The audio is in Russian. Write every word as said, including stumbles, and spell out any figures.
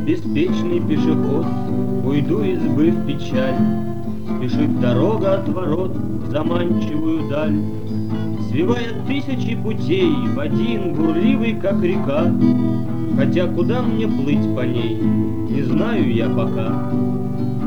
беспечный пешеход, уйду из избы в печаль. Спешит дорога от ворот в заманчивую даль, свивая тысячи путей в один бурливый, как река. Хотя куда мне плыть по ней, не знаю я пока.